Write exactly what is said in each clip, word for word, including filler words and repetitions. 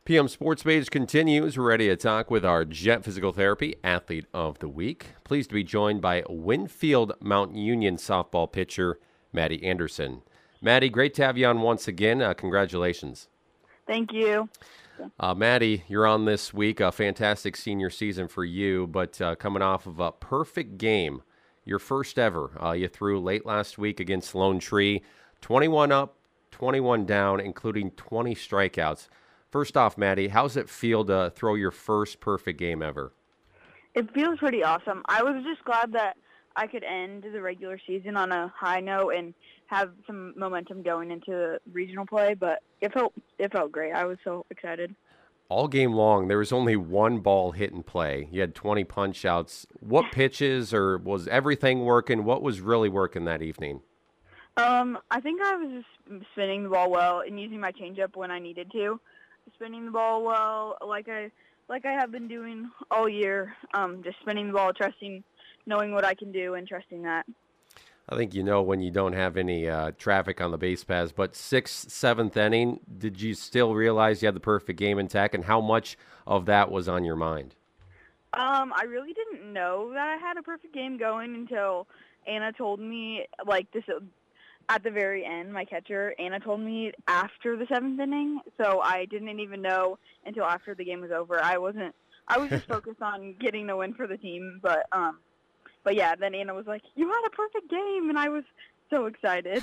P M Sports Page continues. We're ready to talk with our Jet Physical Therapy Athlete of the Week. Pleased to be joined by Winfield Mount Union softball pitcher, Maddie Anderson. Maddie, great to have you on once again. Uh, congratulations. Thank you. Uh, Maddie, you're on this week. A fantastic senior season for you, but uh, coming off of a perfect game, your first ever. Uh, you threw late last week against Lone Tree, twenty-one up, twenty-one down, including twenty strikeouts. First off, Maddie, how's it feel to throw your first perfect game ever? It feels pretty awesome. I was just glad that I could end the regular season on a high note and have some momentum going into regional play, but it felt it felt great. I was so excited. All game long, there was only one ball hit in play. You had twenty punch outs. What pitches or was everything working? What was really working that evening? Um, I think I was just spinning the ball well and using my changeup when I needed to. Spinning the ball well, like I like I have been doing all year. Um, just spinning the ball, trusting, knowing what I can do, and trusting that. I think you know when you don't have any uh, traffic on the base paths. But sixth, seventh inning, did you still realize you had the perfect game intact, and how much of that was on your mind? Um, I really didn't know that I had a perfect game going until Anna told me, like this at the very end. My catcher Anna told me after the seventh inning, so I didn't even know until after the game was over. I wasn't. I was just focused on getting the win for the team, but um. But yeah, then Anna was like, "You had a perfect game," and I was so excited.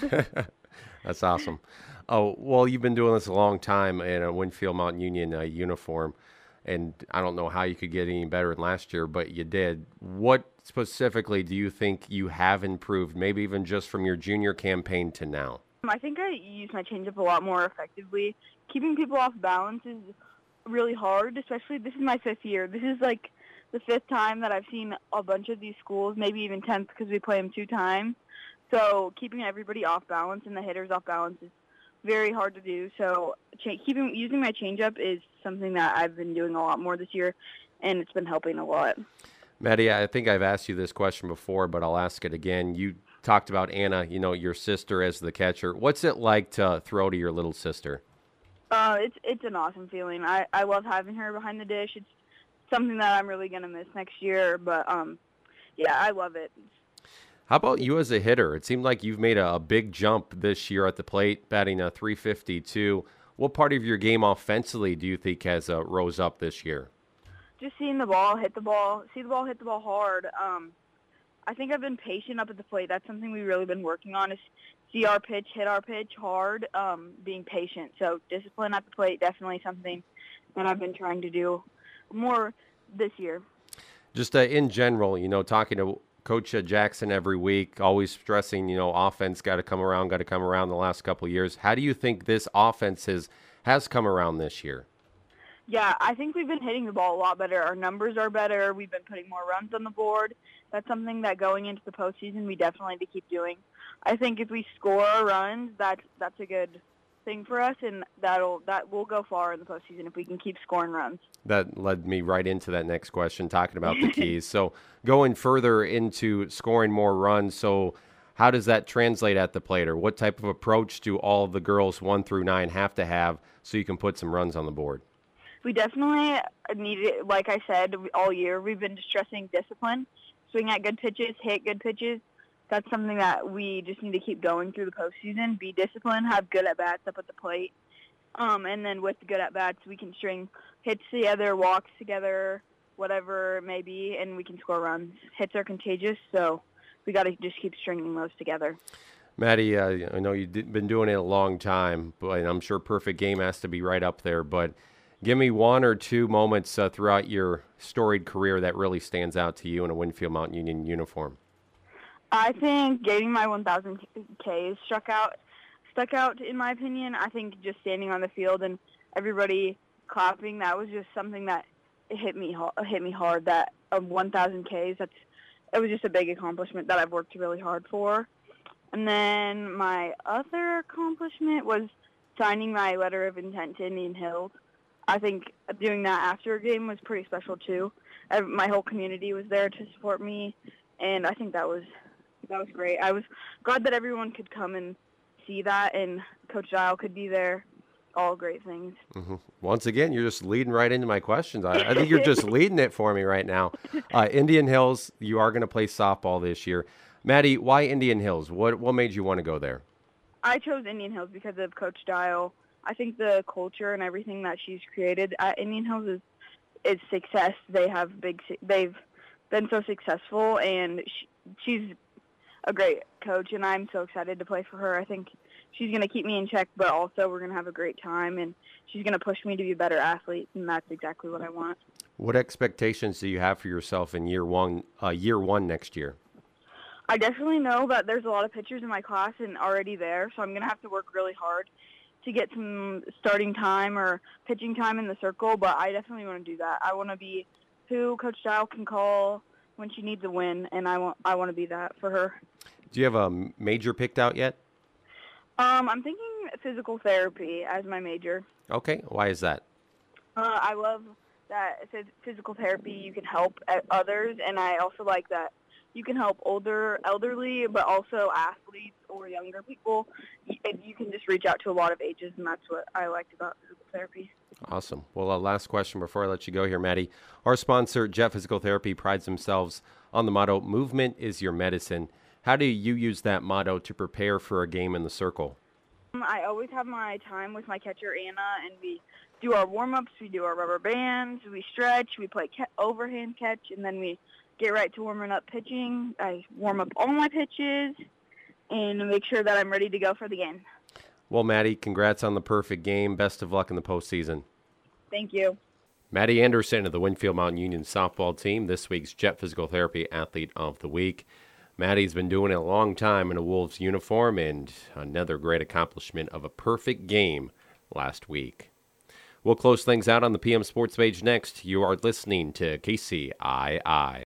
That's awesome. Oh, well, you've been doing this a long time in a Winfield Mountain Union uh, uniform, and I don't know how you could get any better than last year, but you did. What specifically do you think you have improved, maybe even just from your junior campaign to now? I think I use my changeup a lot more effectively. Keeping people off balance is really hard, especially this is my fifth year. This is like the fifth time that I've seen a bunch of these schools, maybe even tenth because we play them two times. So keeping everybody off balance and the hitters off balance is very hard to do. So cha- keeping using my changeup is something that I've been doing a lot more this year, and it's been helping a lot. Maddie, I think I've asked you this question before, but I'll ask it again. You talked about Anna, you know, your sister as the catcher. What's it like to throw to your little sister? Uh, it's it's an awesome feeling. I, I love having her behind the dish. It's something that I'm really going to miss next year, but um, yeah, I love it. How about you as a hitter? It seemed like you've made a, a big jump this year at the plate, batting a three fifty-two. What part of your game offensively do you think has uh, rose up this year? Just seeing the ball, hit the ball, see the ball, hit the ball hard. Um, I think I've been patient up at the plate. That's something we've really been working on is see our pitch, hit our pitch hard, um, being patient. So discipline at the plate, definitely something that I've been trying to do more this year. Just uh, in general, you know, talking to Coach uh, Jackson every week, always stressing, you know, offense got to come around, got to come around the last couple of years. How do you think this offense has, has come around this year? Yeah, I think we've been hitting the ball a lot better. Our numbers are better. We've been putting more runs on the board. That's something that going into the postseason we definitely need to keep doing. I think if we score runs, that's that's a good thing for us, and that'll that will go far in the postseason if we can keep scoring runs. That led me right into that next question, talking about the keys. So going further into scoring more runs, so how does that translate at the plate, or what type of approach do all of the girls one through nine have to have so you can put some runs on the board? We definitely need it. Like I said, all year we've been stressing discipline, swing at good pitches, hit good pitches. That's something that we just need to keep going through the postseason. Be disciplined, have good at bats up at the plate, um, and then with the good at bats, we can string hits together, walks together, whatever it may be, and we can score runs. Hits are contagious, so we got to just keep stringing those together. Maddie, uh, I know you've been doing it a long time, but I'm sure perfect game has to be right up there. But give me one or two moments uh, throughout your storied career that really stands out to you in a Winfield Mountain Union uniform. I think getting my one thousand Ks struck out, stuck out in my opinion. I think just standing on the field and everybody clapping, that was just something that hit me hit me hard. That um, one thousand Ks, that's it was just a big accomplishment that I've worked really hard for. And then my other accomplishment was signing my letter of intent to Indian Hills. I think doing that after a game was pretty special too. My whole community was there to support me, and I think that was that was great. I was glad that everyone could come and see that, and Coach Dial could be there. all great things. Mm-hmm. Once again, you're just leading right into my questions. I, I think you're just leading it for me right now. Uh, Indian Hills, you are going to play softball this year. Maddie, why Indian Hills? What what made you want to go there? I chose Indian Hills because of Coach Dial. I think the culture and everything that she's created at Indian Hills is is success. They have big. They've been so successful, and she, she's a great coach, and I'm so excited to play for her. I think she's going to keep me in check, but also we're going to have a great time, and she's going to push me to be a better athlete, and that's exactly what I want. What expectations do you have for yourself in year one, uh, year one next year? I definitely know that there's a lot of pitchers in my class and already there, so I'm going to have to work really hard to get some starting time or pitching time in the circle, but I definitely want to do that. I want to be who Coach Dial can call when she needs a win, and I want I want to be that for her. Do you have a major picked out yet? Um, I'm thinking physical therapy as my major. Okay, why is that? Uh, I love that physical therapy, you can help others, and I also like that you can help older, elderly, but also athletes or younger people. You can just reach out to a lot of ages, and that's what I liked about physical therapy. Awesome. Well, uh, last question before I let you go here, Maddie. Our sponsor, Jet Physical Therapy, prides themselves on the motto, movement is your medicine. How do you use that motto to prepare for a game in the circle? I always have my time with my catcher, Anna, and we do our warm-ups, we do our rubber bands, we stretch, we play ca- overhand catch, and then we get right to warming up pitching. I warm up all my pitches and make sure that I'm ready to go for the game. Well, Maddie, congrats on the perfect game. Best of luck in the postseason. Thank you. Maddie Anderson of the Winfield Mountain Union softball team, this week's Jet Physical Therapy Athlete of the Week. Maddie's been doing it a long time in a Wolves uniform, and another great accomplishment of a perfect game last week. We'll close things out on the P M Sports page next. You are listening to K C I I.